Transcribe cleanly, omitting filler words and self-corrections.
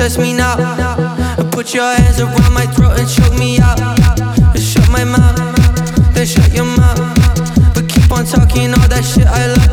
test me now. Put your hands around my throat and choke me out. Shut my mouth, then shut your mouth. But keep on talking all that shit I love.